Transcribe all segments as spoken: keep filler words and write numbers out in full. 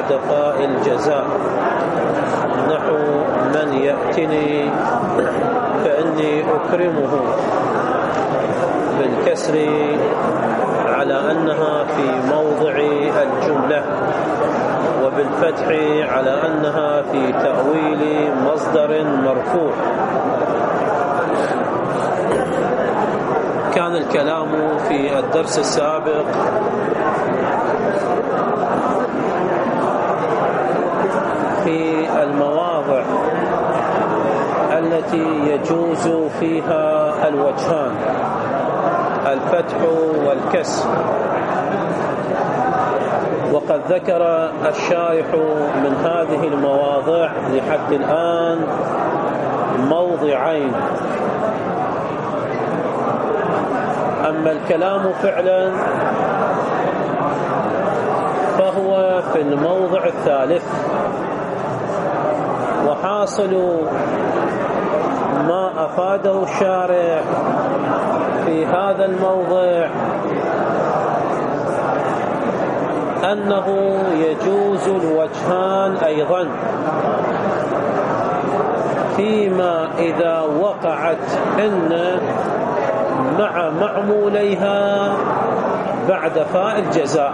بعد فاء الجزاء، نحو من يأتني فإني أكرمه بالكسر على أنها في موضع الجملة، وبالفتح على أنها في تأويل مصدر مرفوع. كان الكلام في الدرس السابق في المواضع التي يجوز فيها الوجهان، الفتح والكسر، وقد ذكر الشارح من هذه المواضع لحد الآن موضعين. أما الكلام فعلا فهو في الموضع الثالث، وحاصل ما أفاده الشارع في هذا الموضع أنه يجوز الوجهان أيضا فيما إذا وقعت إن مع معموليها بعد فاء الجزاء.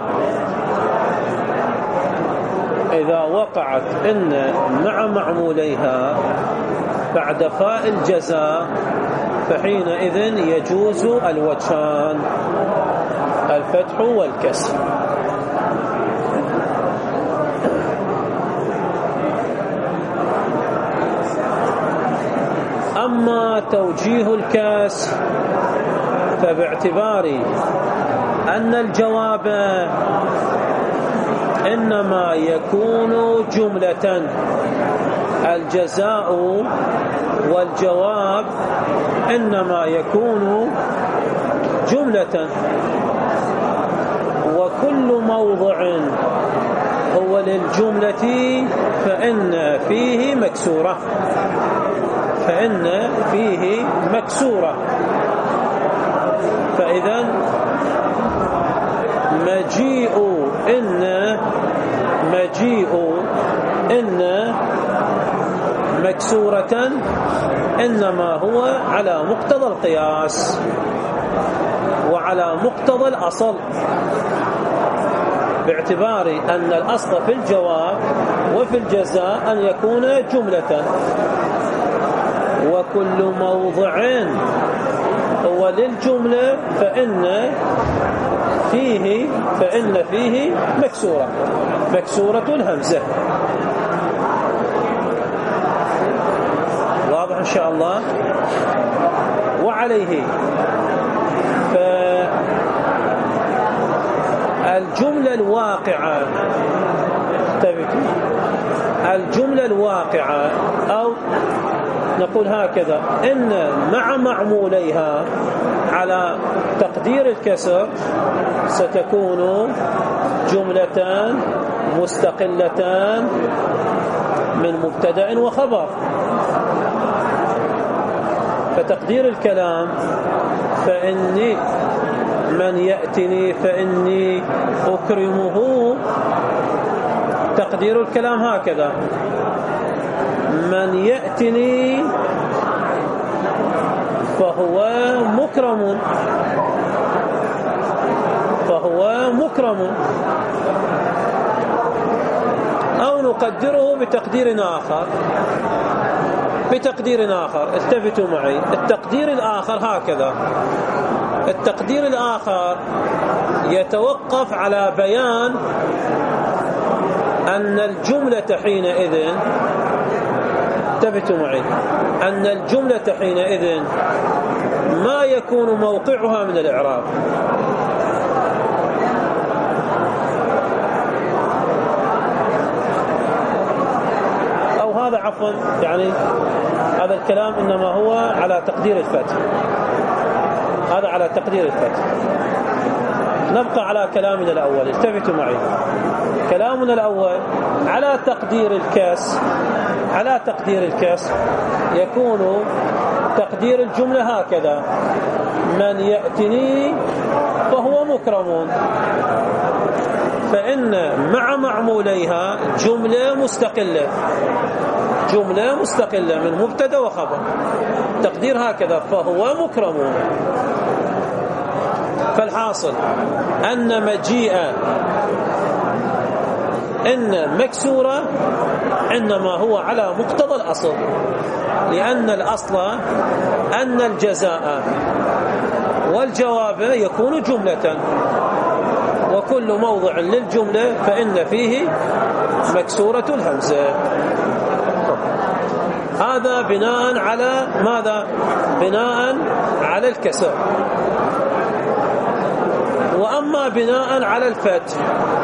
إذا وقعت إن مع معموليها بعد فاء الجزاء فحينئذ يجوز الوجهان، الفتح والكسر. أما توجيه الكسر فباعتبار أن الجواب إنما يكون جملة، الجزاء والجواب إنما يكون جملة، وكل موضع هو للجملة فإن فيه مكسورة، فإن فيه مكسورة. فإذا مجيء إن مجيء إن مكسورة إنما هو على مقتضى القياس وعلى مقتضى الأصل، باعتبار أن الأصل في الجواب وفي الجزاء أن يكون جملة، وكل موضع هو للجملة فإن فيه فإن فيه مكسورة مكسورة الهمزة. واضح إن شاء الله. وعليه فالجملة الواقعة الجملة الواقعة أو نقول هكذا، إن مع معموليها على تقدير الكسر ستكون جملتان مستقلتان من مبتدأ وخبر. فتقدير الكلام فإني من يأتني فإني أكرمه، تقدير الكلام هكذا: من يأتني فهو مكرم فهو مكرم. أو نقدره بتقدير آخر بتقدير آخر التفتوا معي. التقدير الآخر هكذا: التقدير الآخر يتوقف على بيان أن الجملة حينئذ انتبهوا معي أن الجملة حينئذ ما يكون موقعها من الإعراب، أو هذا عفوا يعني هذا الكلام إنما هو على تقدير الفتح، هذا على تقدير الفتح. نبقى على كلامنا الأول، التفتوا معي. كلامنا الأول على تقدير الكسر على تقدير الكسر يكون تقدير الجملة هكذا: من يأتني فهو مكرم. فإن مع معموليها جملة مستقلة، جملة مستقلة من مبتدا وخبر، تقدير هكذا فهو مكرم. فالحاصل أن مجيء إن مكسورة إنما هو على مقتضى الأصل، لأن الأصل أن الجزاء والجواب يكون جملة، وكل موضع للجملة فإن فيه مكسورة الهمزة. هذا بناء على ماذا؟ بناء على الكسر. وأما بناء على الفتح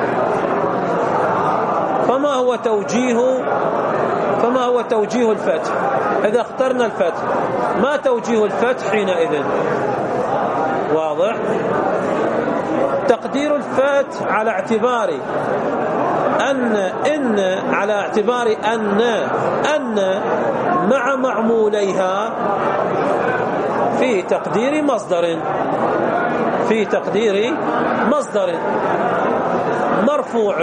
فما هو توجيه فما هو توجيه الفتح؟ إذا اخترنا الفتح ما توجيه الفتح حينئذ؟ واضح؟ تقدير الفتح على اعتبار أن إن على اعتبار أن أن مع معموليها في تقدير مصدر في تقدير مصدر مرفوع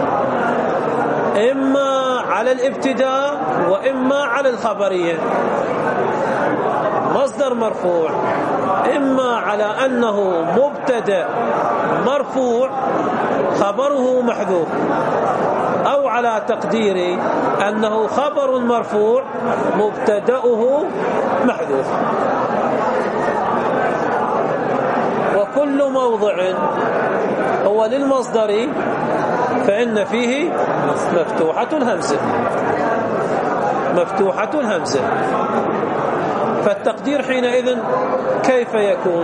إما على الابتداء وإما على الخبرية. مصدر مرفوع إما على أنه مبتدأ مرفوع خبره محذوف، أو على تقدير أنه خبر مرفوع مبتدأه محذوف. وكل موضع هو للمصدر فإن فيه مفتوحة الهمزة مفتوحة الهمزة. فالتقدير حينئذ كيف يكون؟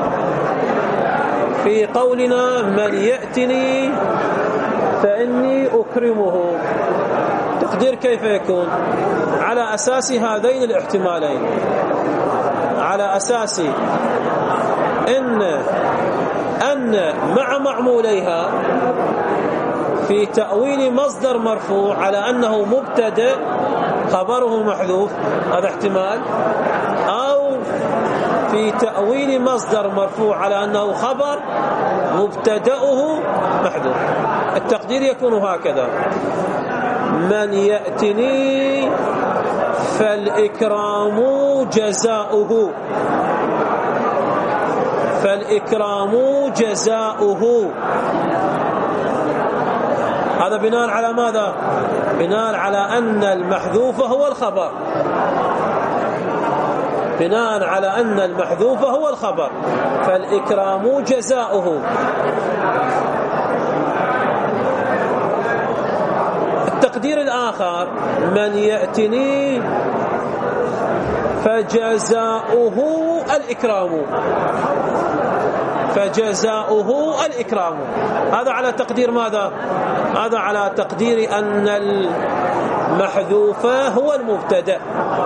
في قولنا من يأتني فإني أكرمه، تقدير كيف يكون؟ على أساس هذين الاحتمالين، على أساس إن أن مع معموليها في تأويل مصدر مرفوع على أنه مبتدأ خبره محذوف، هذا احتمال، أو في تأويل مصدر مرفوع على أنه خبر مبتدأه محذوف. التقدير يكون هكذا: من يأتني فالإكرام جزاؤه، فالإكرام جزاؤه. هذا بناء على ماذا؟ بناء على أن المحذوف هو الخبر، بناء على أن المحذوف هو الخبر، فالإكرام جزاؤه. التقدير الآخر: من يأتني فجزاؤه الإكرام، فجزاؤه الإكرام. هذا على تقدير ماذا؟ هذا على تقدير أن المحذوف هو المبتدأ.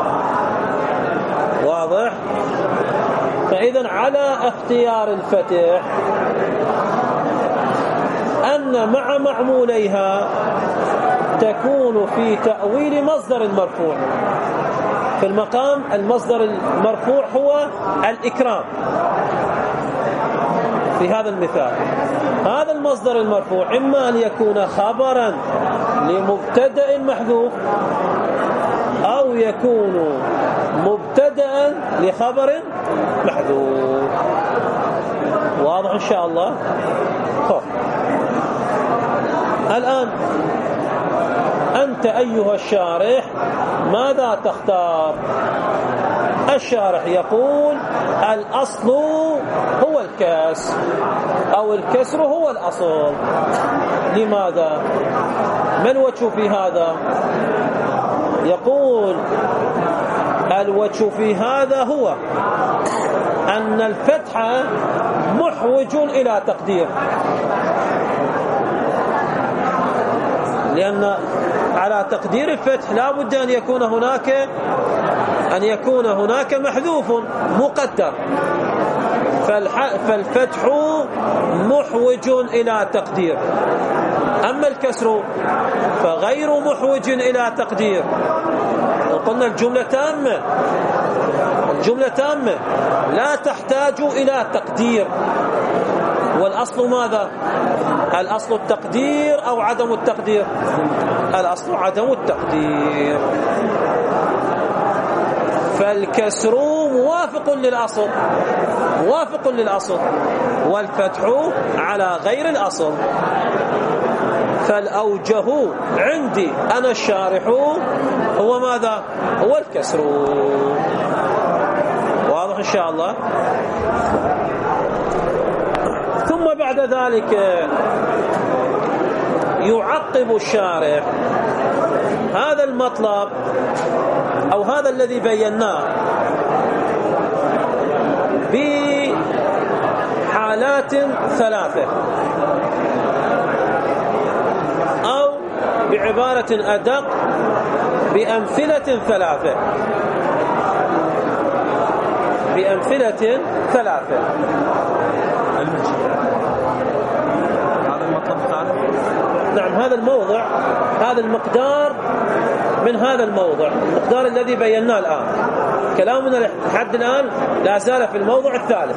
واضح؟ فإذا على اختيار الفتح أن مع معموليها تكون في تأويل مصدر مرفوع. في المقام المصدر المرفوع هو الإكرام في هذا المثال. هذا المصدر المرفوع إما أن يكون خبرا لمبتدأ محذوف، أو يكون مبتدأ لخبر محذوف. واضح إن شاء الله؟ طيب. الآن أنت أيها الشارح ماذا تختار؟ الشارح يقول الأصل هو الكسر، أو الكسر هو الأصل. لماذا؟ ما الوجه في هذا؟ يقول الوجه في هذا هو أن الفتح محوج إلى تقدير، لأن على تقدير الفتح لا بد أن يكون هناك أن يكون هناك محذوف مقدر، فالفتح محوج إلى تقدير. أما الكسر فغير محوج إلى تقدير. قلنا الجملة تامة، الجملة تامة لا تحتاج إلى تقدير. والأصل ماذا؟ الأصل التقدير أو عدم التقدير؟ الأصل عدم التقدير. فالكسر موافق للأصل موافق للأصل والفتح على غير الأصل. فالأوجه عندي أنا الشارح هو ماذا؟ هو الكسر. واضح إن شاء الله. ثم بعد ذلك يعقب الشارح هذا المطلب أو هذا الذي بيناه بحالات ثلاثة، أو بعبارة أدق بأمثلة ثلاثة بأمثلة ثلاثة. هذا المطلب الثالث. نعم، هذا الموضع، هذا المقدار من هذا الموضع، المقدار الذي بيناه الآن. كلامنا لحد الآن لا زال في الموضع الثالث.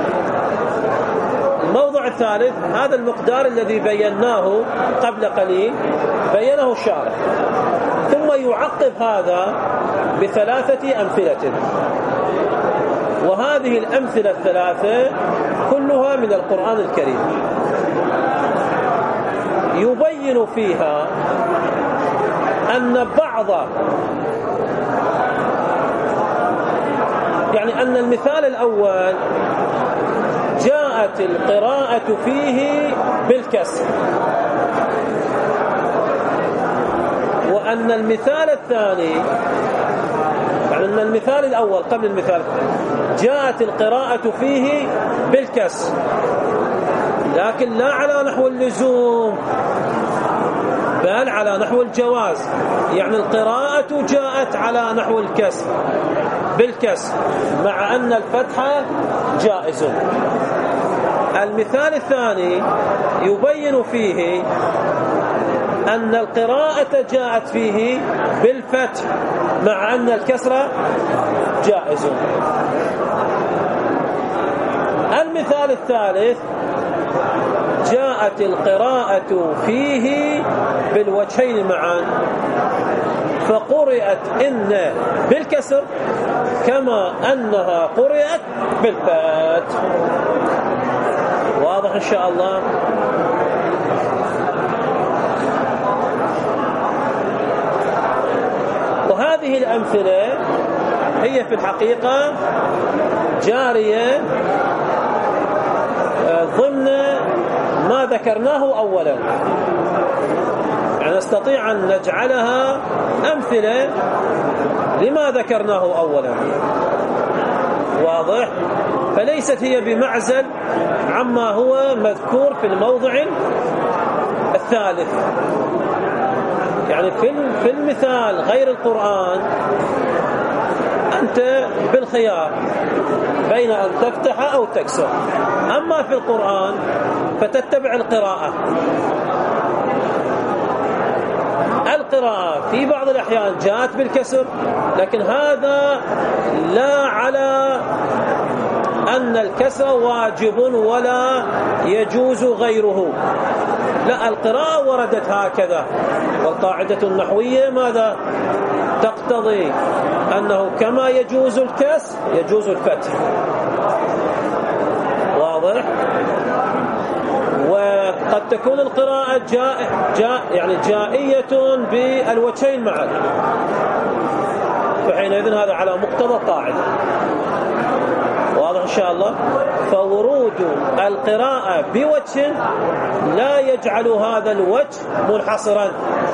الموضع الثالث هذا المقدار الذي بيناه قبل قليل، بينه الشارح، ثم يعقب هذا بثلاثة أمثلة. وهذه الأمثلة الثلاثة كلها من القرآن الكريم، يبين فيها أن بعض يعني أن المثال الأول جاءت القراءة فيه بالكسر، وأن المثال الثاني يعني أن المثال الأول قبل المثال جاءت القراءة فيه بالكسر، لكن لا على نحو اللزوم بل على نحو الجواز. يعني القراءة جاءت على نحو الكسر بالكسر مع أن الفتح جائز. المثال الثاني يبين فيه أن القراءة جاءت فيه بالفتح مع أن الكسر جائز. المثال الثالث جاءت القراءة فيه بالوجهين معا، فقرأت إن بالكسر كما أنها قرأت بالفتح. واضح إن شاء الله. وهذه الأمثلة هي في الحقيقة جارية ضمن ما ذكرناه أولا، يعني نستطيع أن نجعلها أمثلة لما ذكرناه أولا. واضح؟ فليست هي بمعزل عما هو مذكور في الموضع الثالث. يعني في المثال غير القرآن أنت بالخيار بين أن تفتح أو تكسر، أما في القرآن فتتبع القراءة. القراءة في بعض الأحيان جاءت بالكسر، لكن هذا لا على أن الكسر واجب ولا يجوز غيره، لا، القراءة وردت هكذا. والقاعدة النحوية ماذا تقتضي؟ أنه كما يجوز الكسر يجوز الفتح. واضح؟ وقد تكون القراءة جاء جاء يعني جائية بالوجهين معا، فحينئذ هذا على مقتضى القاعدة. واضح إن شاء الله. فورود القراءة بوجه لا يجعل هذا الوجه منحصرا،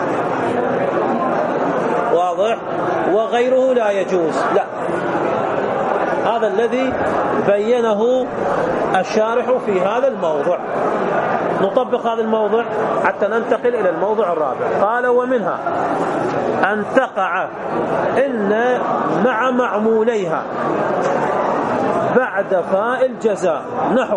واضح، وغيره لا يجوز، لا. هذا الذي بينه الشارح في هذا الموضع. نطبق هذا الموضع حتى ننتقل إلى الموضع الرابع. قال: ومنها أن تقع إن مع معموليها بعد فاء الجزاء، نحو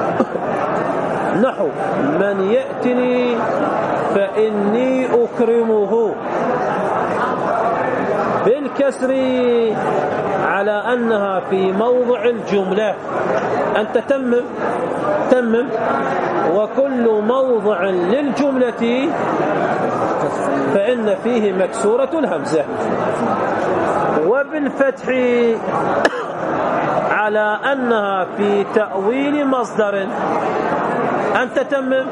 نحو من يأتني فإني أكرمه والكسر على أنها في موضع الجملة. أنت تمم تمم وكل موضع للجملة فإن فيه مكسورة الهمزة. وبالفتح على أنها في تأويل مصدر. أنت تمم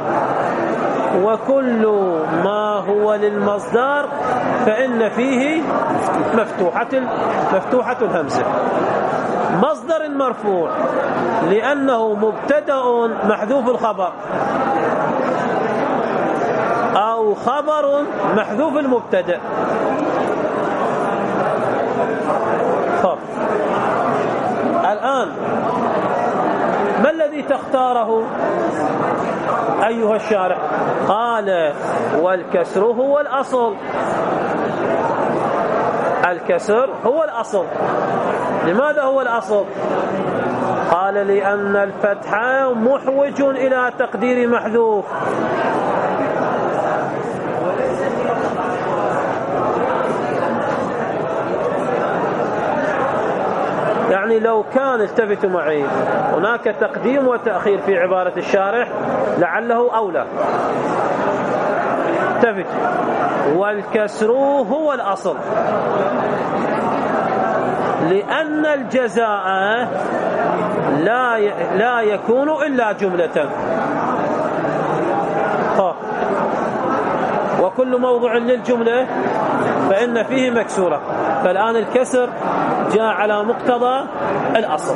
وكل ما هو للمصدر فإن فيه مفتوحة مفتوحة الهمزة. مصدر مرفوع لأنه مبتدأ محذوف الخبر، أو خبر محذوف المبتدأ. طب الآن ما الذي تختاره أيها الشارع؟ قال والكسر هو الأصل. الكسر هو الأصل. لماذا هو الأصل؟ قال لأن الفتح محوج إلى تقدير محذوف. يعني لو كان التفتوا معي هناك تقديم وتأخير في عبارة الشارح لعله أولى. التفت والكسر هو الأصل لأن الجزاء لا لا يكون إلا جملة. وكل موضع للجملة فإن فيه مكسورة. فالآن الكسر جاء على مقتضى الأصل.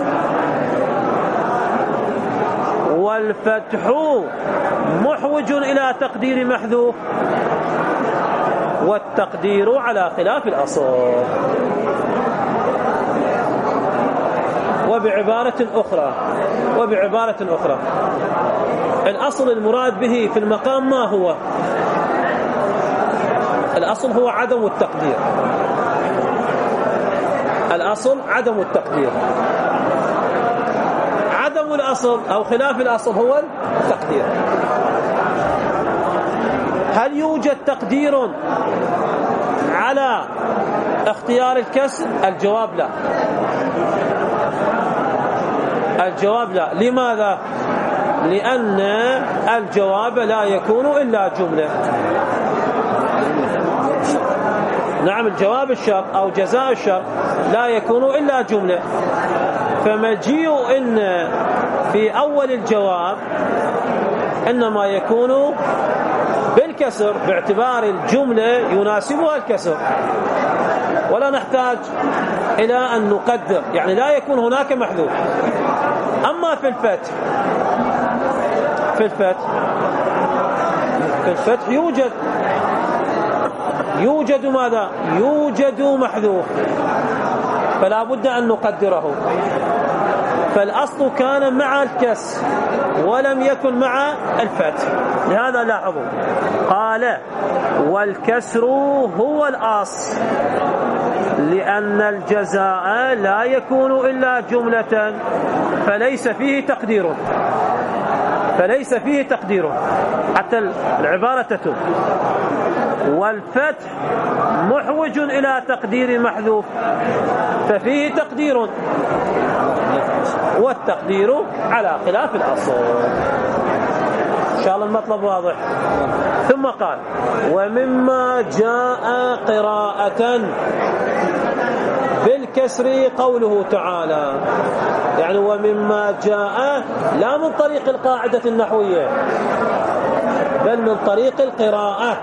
والفتح محوج إلى تقدير محذوف والتقدير على خلاف الأصل. وبعبارة أخرى وبعبارة أخرى الأصل المراد به في المقام ما هو؟ الأصل هو عدم التقدير. الأصل عدم التقدير. عدم الأصل أو خلاف الأصل هو التقدير. هل يوجد تقدير على اختيار الكسر؟ الجواب لا. الجواب لا. لماذا؟ لأن الجواب لا يكون إلا جملة. نعم الجواب الشرط أو جزاء الشرط لا يكون إلا جملة. فمجيء إن في أول الجواب إنما يكون بالكسر باعتبار الجملة يناسبها الكسر، ولا نحتاج إلى أن نقدر، يعني لا يكون هناك محذوف. أما في الفتح في الفتح في الفتح يوجد يوجد ماذا؟ يوجد محذوف، فلا بد أن نقدره. فالأصل كان مع الكسر ولم يكن مع الفتح. لهذا لاحظوا قال والكسر هو الأصل لأن الجزاء لا يكون إلا جملة فليس فيه تقدير فليس فيه تقدير حتى العبارة تتم. والفتح محوج إلى تقدير محذوف ففيه تقدير والتقدير على خلاف الأصل. إن شاء الله المطلب واضح. ثم قال ومما جاء قراءة بالكسر قوله تعالى، يعني ومما جاء لا من طريق القاعدة النحوية بل من طريق القراءة.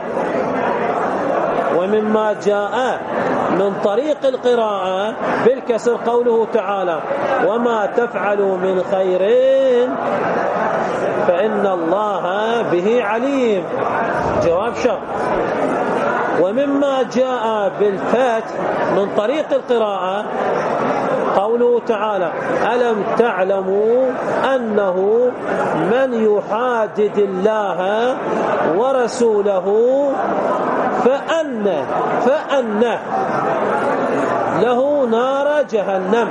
ومما جاء من طريق القراءة بالكسر قوله تعالى وما تفعلوا من خير فإن الله به عليم. جواب شرط. ومما جاء بالفتح من طريق القراءة قوله تعالى ألم تعلموا أنه من يحادد الله ورسوله فأن فأن له نار جهنم.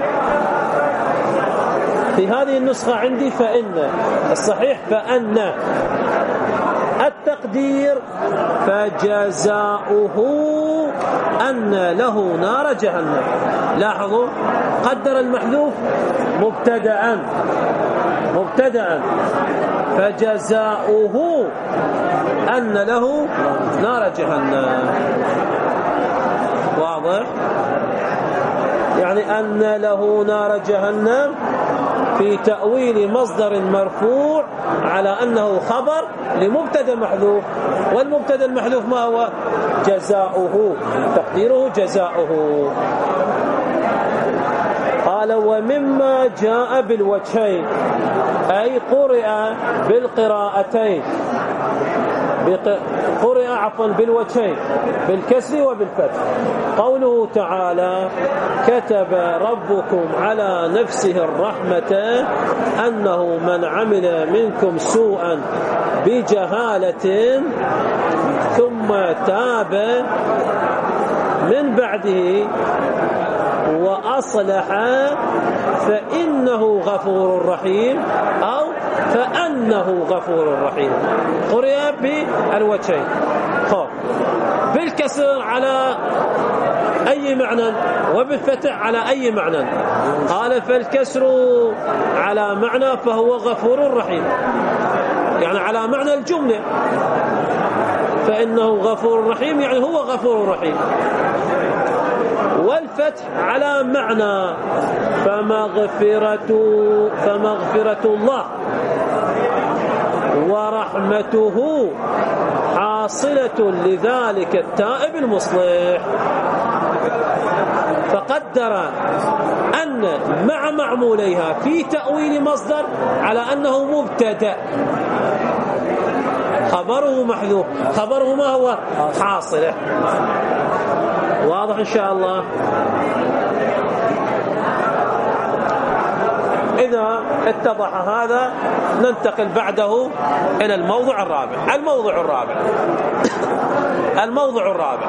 في هذه النسخة عندي فإن، الصحيح فأن. التقدير فجزاؤه أن له نار جهنم. لاحظوا قدر المحذوف مبتدأ مبتدأ فجزاؤه أن له نار جهنم. واضح؟ يعني أن له نار جهنم في تأويل مصدر مرفوع على أنه خبر لمبتدا محذوف، والمبتدا المحذوف ما هو؟ جزاؤه، تقديره جزاؤه. قال ومما جاء بالوجهين أي قرئ بالقراءتين، قرئ عفوا بالوجهين بالكسر وبالفتح. قوله تعالى كتب ربكم على نفسه الرحمة أنه من عمل منكم سوءا بجهالة ثم تاب من بعده وأصلح فإنه غفور رحيم أو فأنه غفور رحيم. قرئ بالوجهين، بالكسر على أي معنى وبالفتح على أي معنى؟ قال فالكسر على معنى فهو غفور رحيم، يعني على معنى الجملة، فإنه غفور رحيم يعني هو غفور رحيم. والفتح على معنى فمغفرة فمغفرة الله ورحمته حاصلة لذلك التائب المصلح. فقدر أن مع معموليها في تأويل مصدر على أنه مبتدأ، خبره محذوف، خبره ما هو؟ حاصله. واضح إن شاء الله؟ إذا اتضح هذا ننتقل بعده إلى الموضوع الرابع. الموضوع الرابع الموضوع الرابع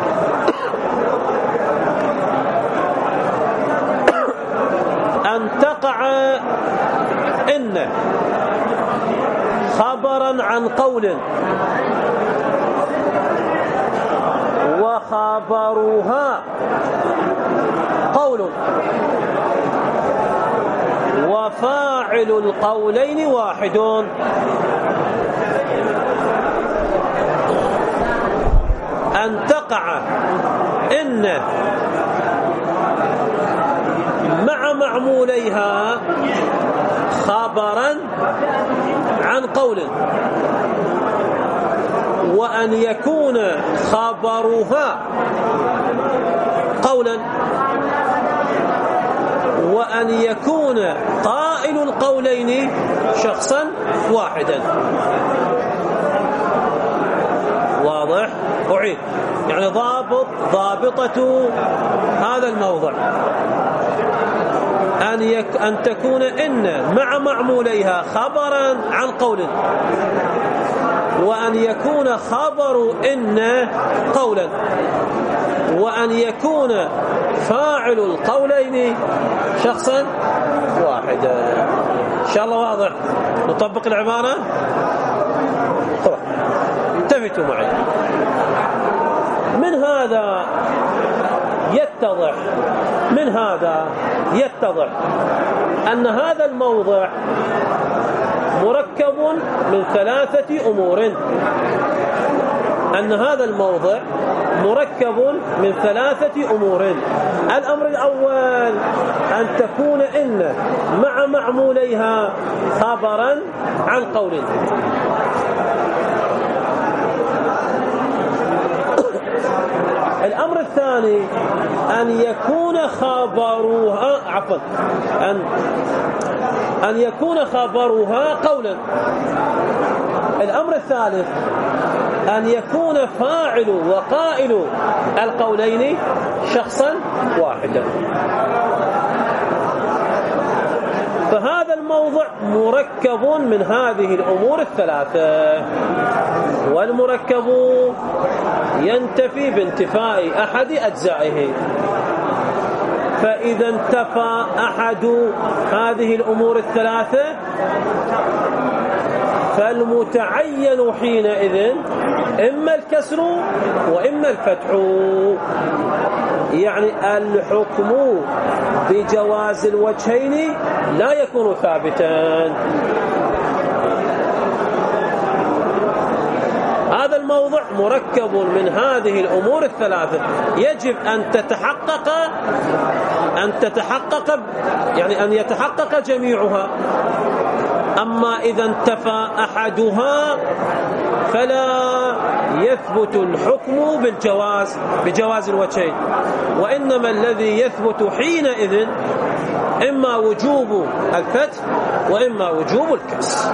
أن تقع إن خبرا عن قول وخبرها قول وفاعل القولين واحد. أن تقع إن مع معموليها خبرا عن قول وأن يكون خبرها قولا وأن يكون قائل القولين شخصا واحدا. واضح؟ أعيد يعني ضابط ضابطة هذا الموضع أن, يك أن تكون إن مع معموليها خبرا عن قول وأن يكون خبر إن قولا وأن يكون فاعل القولين شخصا واحدا. إن شاء الله واضح؟ نطبق العبارة. التفتوا معي. من هذا يتضح من هذا يتضح أن هذا الموضع مركب من ثلاثة أمور أن هذا الموضع مركب من ثلاثة أمور. الأمر الأول أن تكون إن مع معموليها خبرا عن قول. الأمر الثاني أن يكون خبرها عفوا أن أن يكون خبرها قولا. الأمر الثالث أن يكون فاعل وقائل القولين شخصا واحدا. فهذا الموضوع مركب من هذه الأمور الثلاثة، والمركب ينتفي بانتفاء أحد أجزائه. فإذا انتفى أحد هذه الأمور الثلاثة فالمتعين حينئذ إما الكسر وإما الفتح. يعني الحكم بجواز الوجهين لا يكون ثابتا. هذا الموضع مركب من هذه الأمور الثلاثة، يجب أن تتحقق أن تتحقق يعني أن يتحقق جميعها. أما إذا انتفى أحدها فلا يثبت الحكم بالجواز بجواز الوجهين، وإنما الذي يثبت حينئذ إما وجوب الفتح وإما وجوب الكسر.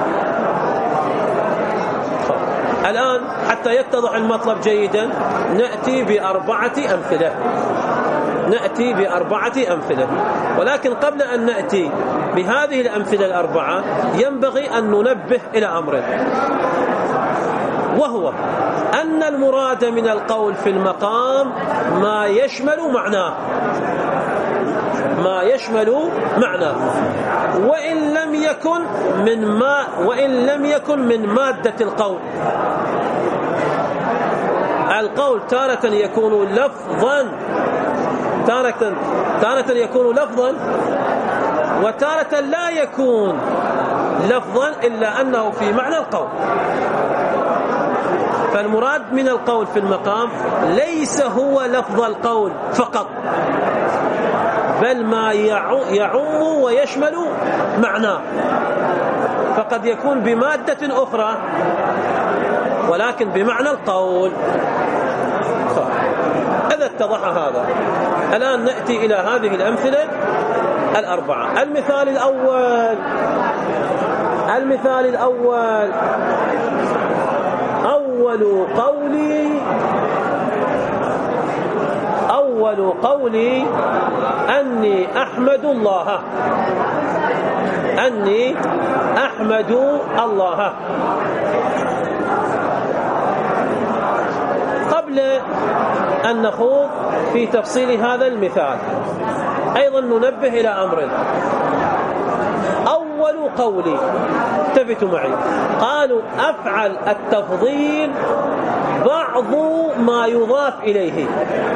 الآن حتى يتضح المطلب جيدا نأتي بأربعة أمثلة نأتي بأربعة أمثلة ولكن قبل أن نأتي بهذه الأمثلة الأربعة ينبغي أن ننبه إلى أمر، وهو أن المراد من القول في المقام ما يشمل معناه ما يشمل معناه وإن لم يكن من ما وإن لم يكن من مادة القول. القول تارة يكون لفظا تارة تارة يكون لفظا وتارة لا يكون لفظا إلا أنه في معنى القول. فالمراد من القول في المقام ليس هو لفظ القول فقط، بل ما يعم ويشمل معناه، فقد يكون بمادة أخرى ولكن بمعنى القول. إذا اتضح هذا الآن نأتي إلى هذه الأمثلة الأربعة. المثال الأول المثال الأول أول قولي أول قولي أني أحمد الله أني أحمد الله. قبل أن نخوض في تفصيل هذا المثال أيضا ننبه إلى أمر. أول قولي انتبهوا معي، قالوا أفعل التفضيل بعض ما يضاف إليه.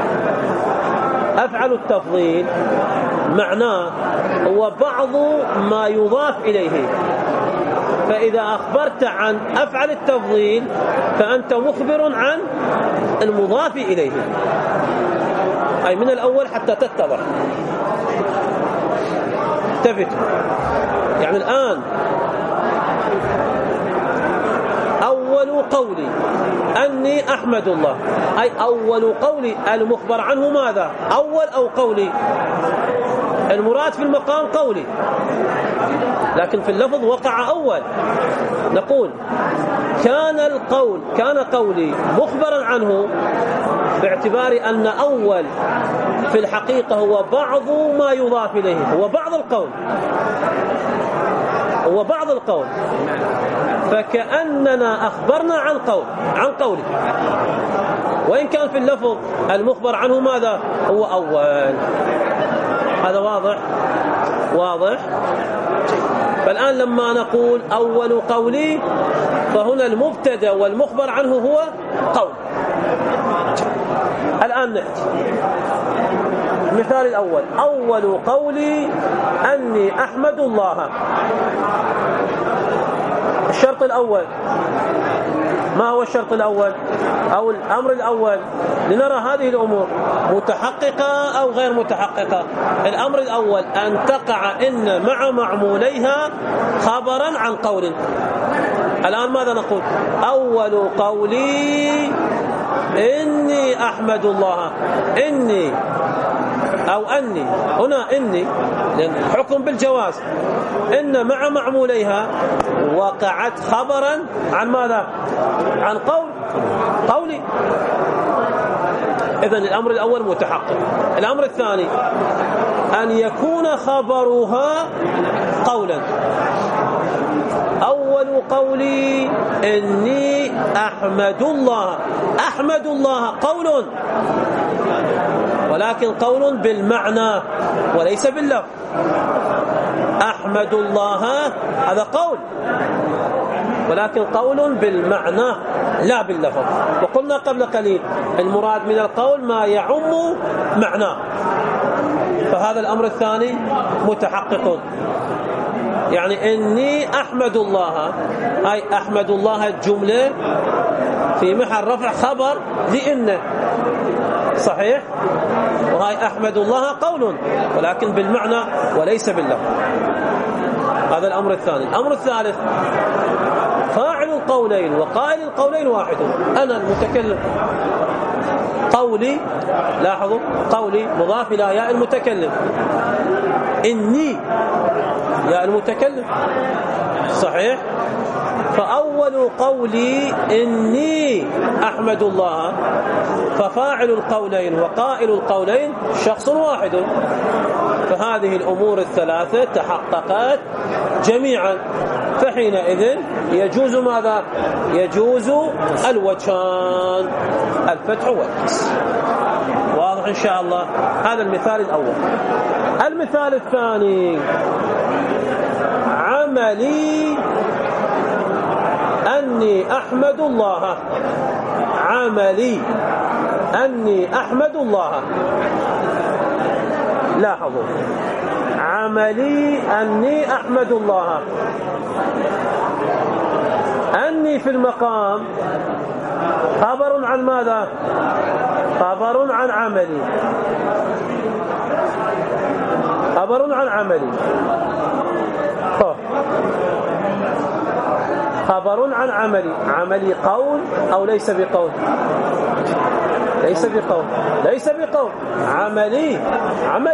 أفعل التفضيل معناه هو بعض ما يضاف إليه، فإذا أخبرت عن أفعل التفضيل فأنت مخبر عن المضاف إليه، أي من الأول حتى تتضح. انتبهوا يعني الآن أول قولي أني أحمد الله، أي أول قولي المخبر عنه ماذا؟ أول أو قولي؟ المراد في المقام قولي، لكن في اللفظ وقع أول. نقول كان القول كان قولي مخبرا عنه باعتبار أن أول في الحقيقة هو بعض ما يضاف إليه، هو بعض القول هو بعض القول فكأننا أخبرنا عن قول عن قولي، وإن كان في اللفظ المخبر عنه ماذا؟ هو أول. هذا واضح واضح فالآن لما نقول أول قولي فهنا المبتدأ والمخبر عنه هو قول. الآن نأتي المثال الأول. أول قولي أني أحمد الله. الشرط الأول ما هو الشرط الأول أو الأمر الأول؟ لنرى هذه الأمور متحققة أو غير متحققة. الأمر الأول أن تقع إن مع معموليها خبرا عن قول. الآن ماذا نقول؟ أول قولي إني أحمد الله. إني أو أني، هنا إني لأن حكم بالجواز، إن مع معموليها وقعت خبرا عن ماذا؟ عن قول قولي. إذن الأمر الأول متحقق. الأمر الثاني أن يكون خبرها قولا. أول قولي إني أحمد الله. أحمد الله قول، ولكن قول بالمعنى وليس باللفظ. أحمد الله هذا قول، ولكن قول بالمعنى لا باللفظ. وقلنا قبل قليل المراد من القول ما يعم معناه، فهذا الأمر الثاني متحقق. يعني إني أحمد الله، أي أحمد الله الجملة في محل رفع خبر لإنه صحيح، وهي أحمد الله قول ولكن بالمعنى وليس باللفظ. هذا الأمر الثاني. الأمر الثالث فاعل القولين وقائل القولين واحد. أنا المتكلم قولي، لاحظوا قولي مضاف إلى ياء المتكلم، إني ياء المتكلم صحيح، فأول قولي إني أحمد الله، ففاعل القولين وقائل القولين شخص واحد. فهذه الأمور الثلاثة تحققت جميعا، فحينئذ يجوز ماذا؟ يجوز الوجهان، الفتح والكسر. واضح إن شاء الله؟ هذا المثال الأول. المثال الثاني عملي أني أحمد الله، عملي أني أحمد الله. لاحظوا عملي أني أحمد الله، أني في المقام خبر عن ماذا؟ خبر عن عملي، خبر عن عملي، خبر عن عملي. عملي قول أو ليس بقول؟ ليس بقول، ليس بقول، عملي عمل.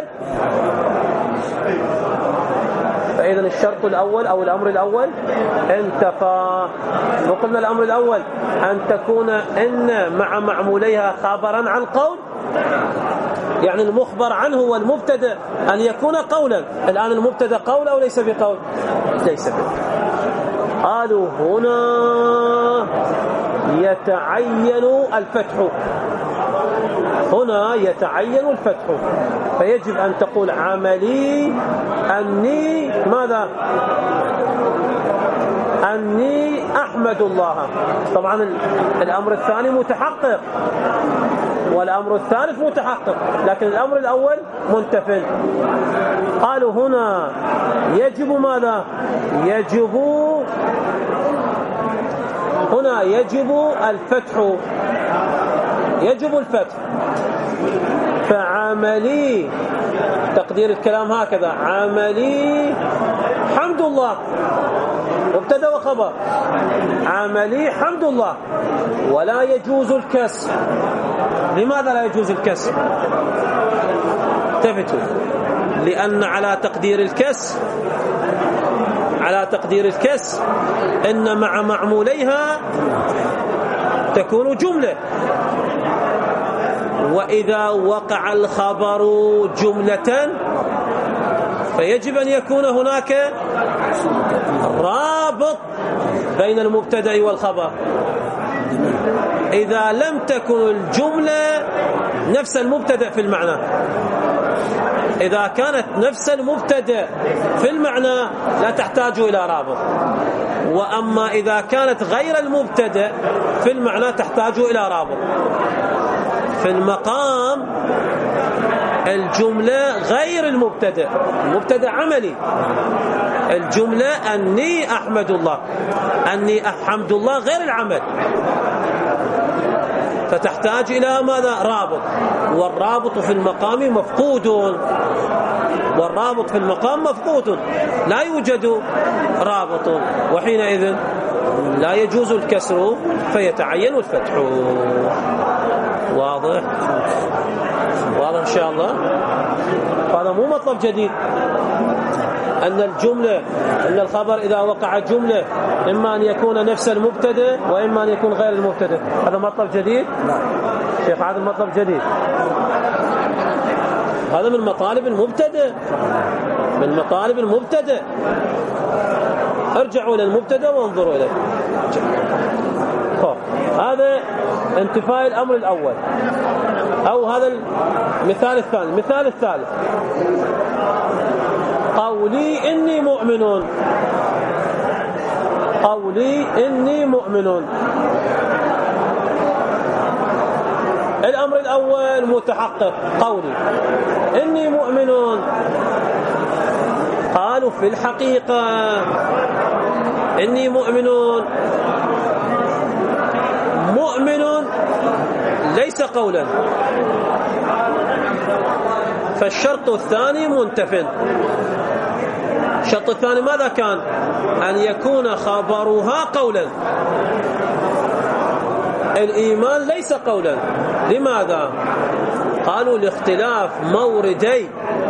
فإذا الشرط الأول أو الأمر الأول انتفى. وقلنا الأمر الأول أن تكون إن مع معموليها خبرا عن قول، يعني المخبر عنه والمبتدأ أن يكون قولا. الآن المبتدأ قول أو ليس بقول؟ ليس بقول. قالوا هنا يتعين الفتح، هنا يتعين الفتح، فيجب أن تقول عملي أني ماذا؟ أني أحمد الله. طبعا الأمر الثاني متحقق والأمر الثالث متحقق، لكن الأمر الأول منتفل. قالوا هنا يجب ماذا؟ يجب هنا يجب الفتح، يجب الفتح. فعملي تقدير الكلام هكذا، عملي حمد الله مبتدا وخبر، عملي حمد الله. ولا يجوز الكسر. لماذا لا يجوز الكسر؟ التفتوا، لأن على تقدير الكسر على تقدير الكسر إن مع معموليها تكون جملة، وإذا وقع الخبر جملة فيجب أن يكون هناك رابط بين المبتدأ والخبر. إذا لم تكن الجملة نفس المبتدأ في المعنى، إذا كانت نفس المبتدأ في المعنى لا تحتاج إلى رابط، وأما إذا كانت غير المبتدأ في المعنى تحتاج إلى رابط. في المقام الجملة غير المبتدأ، المبتدأ عملي، الجملة أني أحمد الله، أني أحمد الله غير العمل، فتحتاج إلى ماذا؟ رابط. والرابط في المقام مفقود، والرابط في المقام مفقود، لا يوجد رابط، وحينئذ لا يجوز الكسر فيتعين الفتح. واضح؟ واضح إن شاء الله. هذا مو مطلب جديد أن الجملة أن الخبر إذا وقع جملة إما أن يكون نفس المبتدأ وإما أن يكون غير المبتدأ. هذا مطلب جديد؟ لا شيخ، هذا مطلب جديد، هذا من مطالب المبتدأ، من مطالب المبتدأ. ارجعوا إلى المبتدأ وانظروا إليه. هذا انتفاء الأمر الأول، أو هذا المثال الثاني. المثال الثالث قولي إني مؤمن، قولي إني مؤمن. الأمر الأول متحقق قولي إني مؤمن. قالوا في الحقيقة إني مؤمن مؤمن ليس قولا، فالشرط الثاني منتف. الشرط الثاني ماذا كان؟ أن يكون خبرها قولا. الإيمان ليس قولا. لماذا؟ قالوا لاختلاف موردي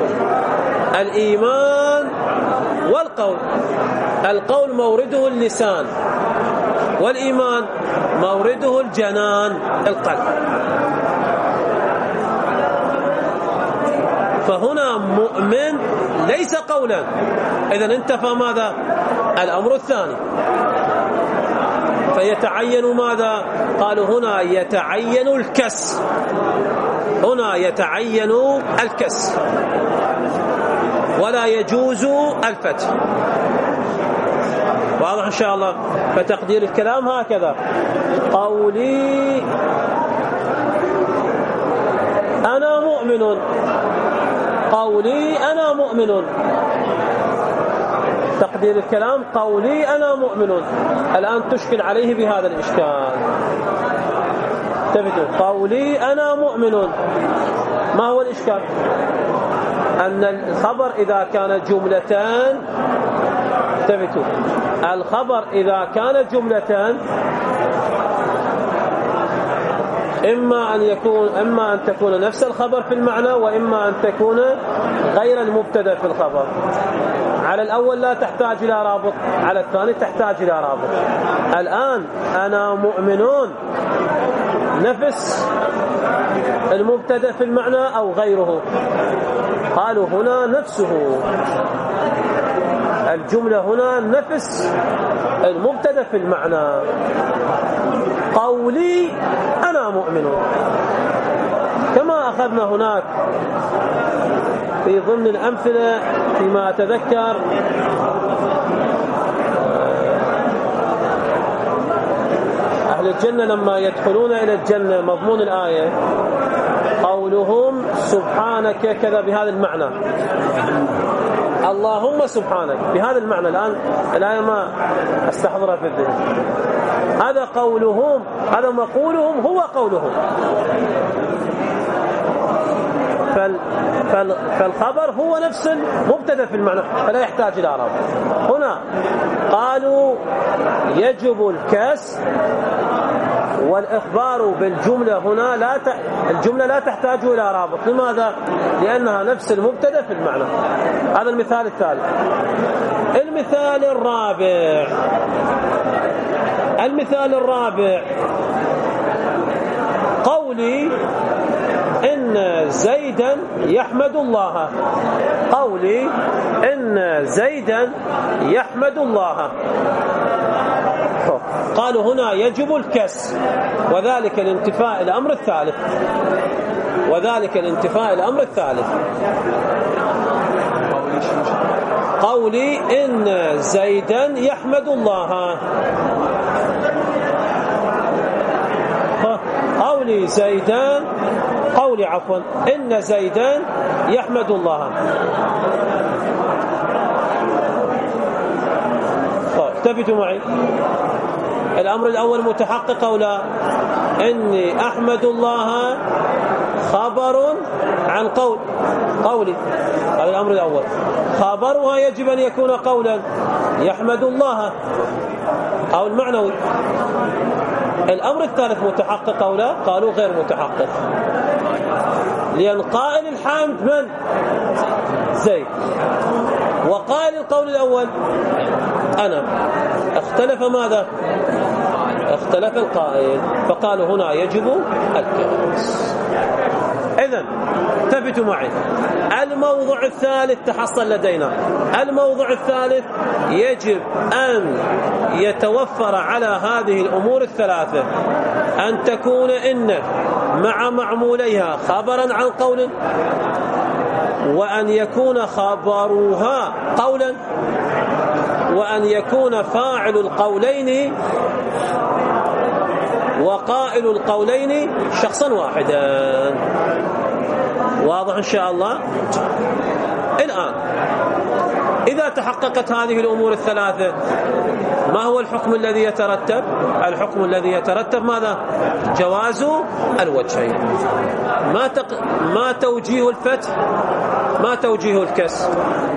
الإيمان والقول. القول مورده اللسان، والإيمان مورده الجنان القلب. فهنا مؤمن ليس قولا، إذن انتفى ماذا؟ الأمر الثاني. فيتعين ماذا؟ قالوا هنا يتعين الكسر. هنا يتعين الكسر ولا يجوز الفتح. واضح إن شاء الله؟ فتقدير الكلام هكذا: قولي أنا مؤمن. قولي أنا مؤمن. تقدير الكلام قولي أنا مؤمن. الآن تشكل عليه بهذا الإشكال. تبدو قولي أنا مؤمن. ما هو الإشكال؟ أن الخبر إذا كان جملتان، تبدو الخبر إذا كان جملتان إما أن يكون إما أن تكون نفس الخبر في المعنى، وإما أن تكون غير المبتدأ في الخبر. على الأول لا تحتاج إلى رابط، على الثاني تحتاج إلى رابط. الآن أنا مؤمنون نفس المبتدأ في المعنى أو غيره؟ قالوا هنا نفسه. الجملة هنا نفس المبتدأ في المعنى. قولي أنا مؤمن، كما أخذنا هناك في ضمن الأمثلة فيما أتذكر أهل الجنة لما يدخلون إلى الجنة، مضمون الآية قولهم سبحانك كذا بهذا المعنى، اللهم سبحانك بهذا المعنى. الآن الآية ما استحضرها في الذهن. هذا قولهم، هذا مقولهم هو قولهم. فال فال فالخبر هو نفس المبتدأ في المعنى، فلا يحتاج إلى رابط. هنا قالوا يجب الكسر، والإخبار بالجملة هنا لا ت... الجملة لا تحتاج إلى رابط. لماذا؟ لأنها نفس المبتدأ في المعنى. هذا المثال الثالث. المثال الرابع المثال الرابع قولي إن زيدا يحمد الله. قولي إن زيدا يحمد الله. قالوا هنا يجب الكسر، وذلك الانتفاء الأمر الثالث. وذلك الانتفاء الأمر الثالث. قولي إن زيدا يحمد الله. قولي زيدان قولي عفوا إن زيدان يحمد الله. اثبتوا معي. الأمر الأول متحقق أو لا؟ إني أحمد الله خبر عن قول قولي. هذا الأمر الأول. خبرها يجب أن يكون قولا يحمد الله أو المعنوي. الأمر الثالث متحقق أو لا؟ قالوا غير متحقق، لأن قائل الحمد من؟ زيد. وقائل القول الأول أنا. اختلف ماذا؟ اختلف القائل، فقالوا هنا يجب الكسر. إذن ثبتوا معي. الموضع الثالث تحصل لدينا. الموضع الثالث يجب أن يتوفر على هذه الأمور الثلاثة: أن تكون إن مع معموليها خبرا عن قول، وأن يكون خبرها قولا، وأن يكون فاعل القولين وقائل القولين شخصا واحدا. واضح إن شاء الله؟ الآن إذا تحققت هذه الأمور الثلاثة ما هو الحكم الذي يترتب؟ الحكم الذي يترتب ماذا؟ جواز الوجهين. ما تق... ما توجيه الفتح؟ ما توجيه الكسر؟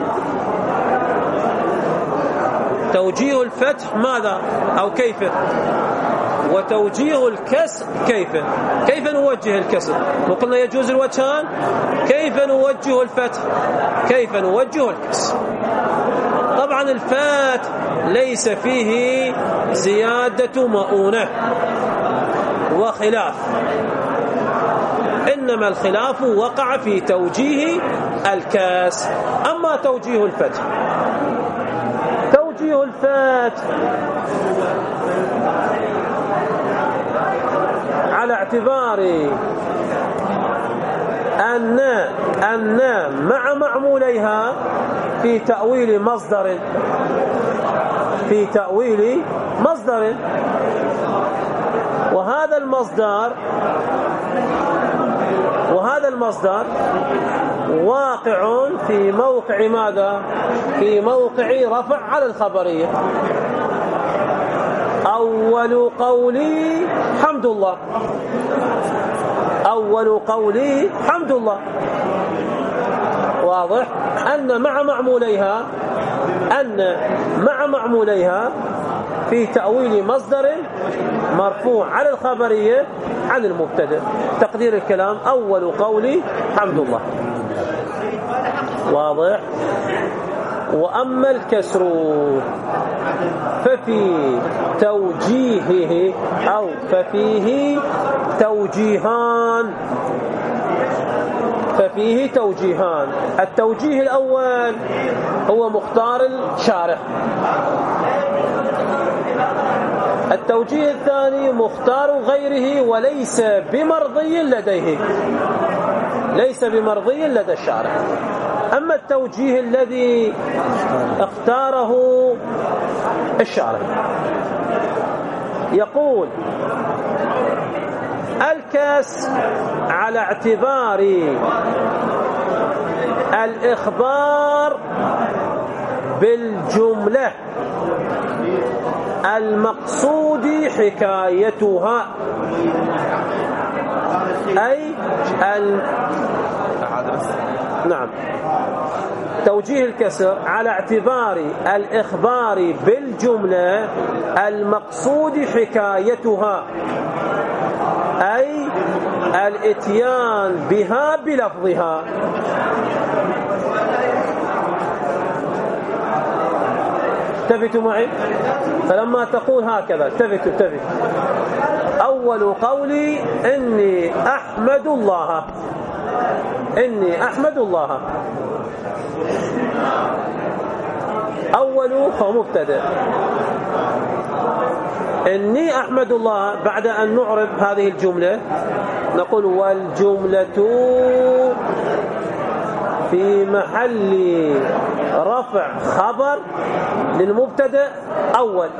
توجيه الفتح ماذا أو كيف؟ وتوجيه الكسر كيف؟ كيف نوجه الكسر؟ وقلنا يجوز الوجهان. كيف نوجه الفتح؟ كيف نوجه الكسر؟ طبعا الفتح ليس فيه زيادة مؤونة وخلاف، إنما الخلاف وقع في توجيه الكسر. أما توجيه الفتح، توجيه الفتح على اعتبار أن أن مع معموليها في تأويل مصدر في تأويل مصدر وهذا المصدر وهذا المصدر واقع في موقع ماذا؟ في موقع رفع على الخبرية. أول قولي حمد الله، أول قولي حمد الله. واضح أن مع معموليها أن مع معموليها في تأويل مصدر مرفوع على الخبرية عن المبتدأ. تقدير الكلام أول قولي حمد الله. واضح؟ وأما الكسر ففي توجيهه أو ففيه توجيهان ففيه توجيهان التوجيه الأول هو مختار الشارح، التوجيه الثاني مختار غيره وليس بمرضي لديه، ليس بمرضي لدى الشارح. أما التوجيه الذي اختاره الشارح يقول الكسر على اعتبار الإخبار بالجملة المقصود حكايتها، أي ال... نعم توجيه الكسر على اعتبار الإخبار بالجملة المقصود حكايتها، أي الاتيان بها بلفظها. التفتوا معي، فلما تقول هكذا التفتوا التفتوا أول قولي إني أحمد الله، إني أحمد الله، أول هو مبتدأ، إني أحمد الله. بعد أن نعرب هذه الجملة نقول والجملة في محل رفع خبر للمبتدأ أول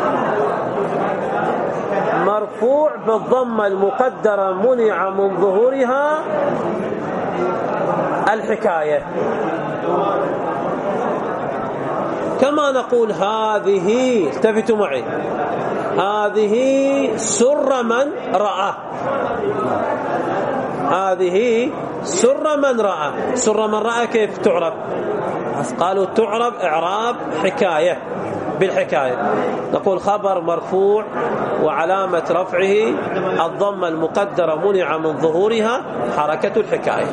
مرفوع بالضمة المقدرة منع من ظهورها الحكاية. كما نقول هذه، التفتوا معي، هذه سر من رأى، هذه سر من رأى. سر من رأى كيف تعرب؟ قالوا تعرب إعراب حكاية بالحكاية. نقول خبر مرفوع وعلامة رفعه الضمة المقدرة منع من ظهورها حركة الحكاية.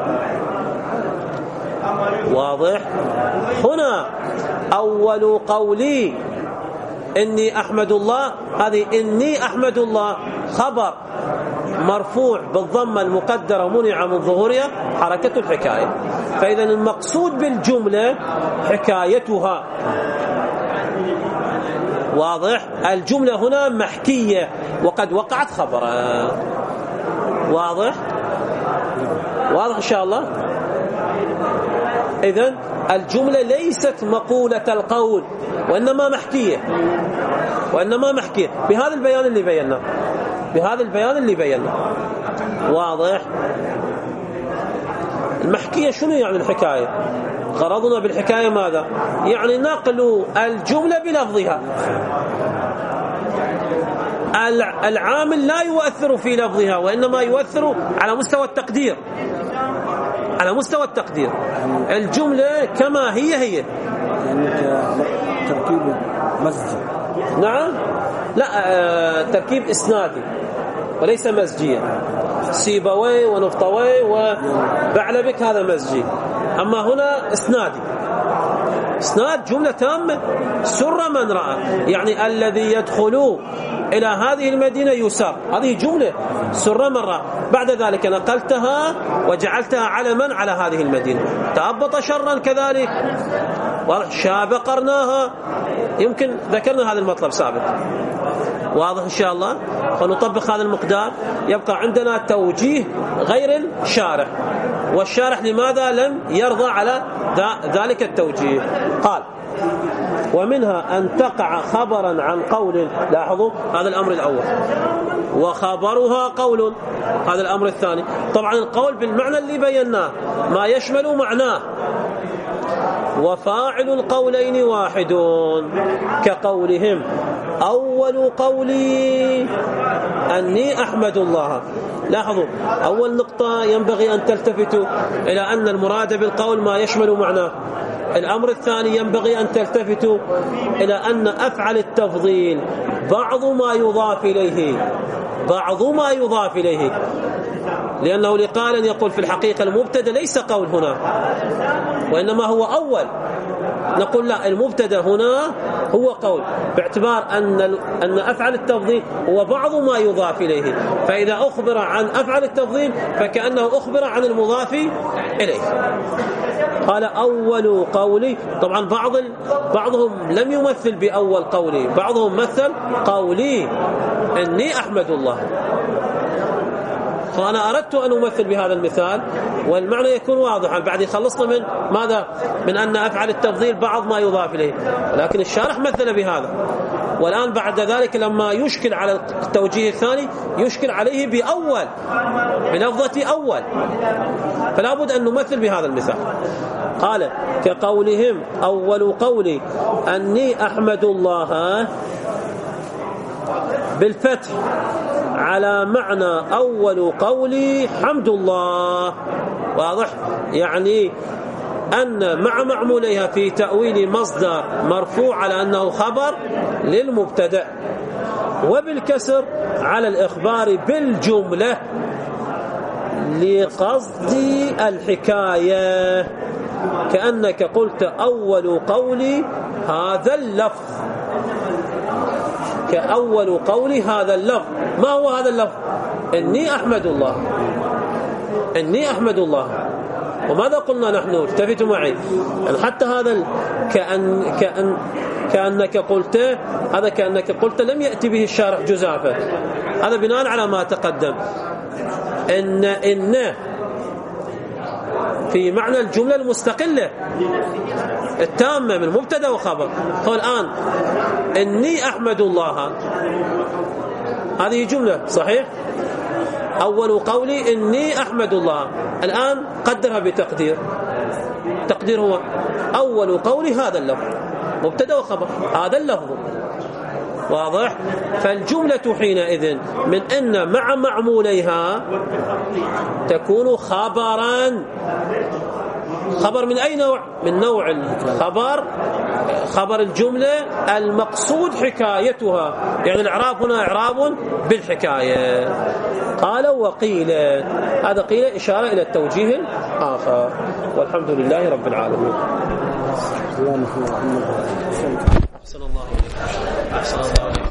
واضح؟ هنا أول قولي إني أحمد الله، هذه إني أحمد الله خبر مرفوع بالضمة المقدرة منع من ظهورها حركة الحكاية. فإذا المقصود بالجملة حكايتها. واضح؟ الجملة هنا محكية وقد وقعت خبرا. واضح؟ واضح إن شاء الله؟ إذن الجملة ليست مقولة القول وإنما محكية، وإنما محكية بهذا البيان اللي بيناه، بهذا البيان اللي بيناه. واضح؟ المحكية شنو يعني الحكاية؟ غرضنا بالحكاية ماذا؟ يعني نقل الجملة بلفظها. العامل لا يؤثر في لفظها وإنما يؤثر على مستوى التقدير، على مستوى التقدير. الجملة كما هي هي، يعني تركيب مزجي. نعم، لا آه تركيب إسنادي وليس مزجيا. سيبوي ونفطوي وبعلبك هذا مزجي، أما هنا إسنادي، إسناد جملة تامة. سر من رأى، يعني الذي يدخل إلى هذه المدينة يسار، هذه جملة سر من رأى. بعد ذلك نقلتها وجعلتها علما على هذه المدينة. تأبط شرا كذلك، شاب قرناها، يمكن ذكرنا هذا المطلب سابق. واضح إن شاء الله؟ فنطبق هذا المقدار. يبقى عندنا توجيه غير الشارح، والشارح لماذا لم يرضى على ذلك التوجيه؟ قال: ومنها أن تقع خبرا عن قول. لاحظوا هذا الأمر الأول، وخبرها قول، هذا الأمر الثاني. طبعا القول بالمعنى اللي بيناه، ما يشمل معناه. وفاعل القولين واحد، كقولهم: أول قولي أني أحمد الله. لاحظوا أول نقطة ينبغي أن تلتفتوا إلى أن المراد بالقول ما يشمل معناه. الأمر الثاني ينبغي أن تلتفتوا إلى أن أفعل التفضيل بعض ما يضاف إليه، بعض ما يضاف إليه، لأنه لقال أن يقول في الحقيقة المبتدأ ليس قول هنا وإنما هو أول. نقول لا، المبتدأ هنا هو قول، باعتبار أن أن أفعل التفضيل هو بعض ما يضاف إليه. فإذا أخبر عن أفعل التفضيل فكأنه أخبر عن المضاف إليه. قال: أول قولي. طبعا بعض بعضهم لم يمثل بأول قولي، بعضهم مثل قولي أني أحمد الله. فأنا أردت أن أمثل بهذا المثال والمعنى يكون واضحا. بعد خلصنا من ماذا؟ من أن أفعل التفضيل بعض ما يضاف إليه، لكن الشارح مثل بهذا. والآن بعد ذلك لما يشكل على التوجيه الثاني يشكل عليه بأول، بلفظة أول، فلا بد أن نمثل بهذا المثال. قال: كقولهم: أول قولي أني أحمد الله، بالفتح على معنى أول قولي حمد الله. واضح؟ يعني أن مع معموليها في تأويل مصدر مرفوع على أنه خبر للمبتدأ، وبالكسر على الإخبار بالجملة لقصد الحكاية، كأنك قلت أول قولي هذا اللفظ، كأول قولي هذا اللفظ. ما هو هذا اللفظ؟ إني أحمد الله، إني أحمد الله. وماذا قلنا نحن؟ التفتوا معي، يعني حتى هذا كأن كأن كأنك قلت، هذا كأنك قلت لم يأتي به الشارح جزافة، هذا بناء على ما تقدم. إن إن في معنى الجملة المستقلة التامة من مبتدأ وخبر. فالآن إني أحمد الله هذه جملة صحيح؟ أول قولي إني أحمد الله. الآن قدرها بتقدير، تقدير هو أول قولي هذا اللفظ، مبتدأ وخبر، هذا اللفظ. واضح؟ فالجملة حينئذ من إن مع معموليها تكون خبرا. خبر من أي نوع؟ من نوع الخبر، خبر الجملة المقصود حكايتها، يعني الإعراب هنا إعراب بالحكاية. قال: وقيل، هذا قيل إشارة إلى التوجيه الآخر. والحمد لله رب العالمين. أحسن الله إليك. أحسن الله إليك.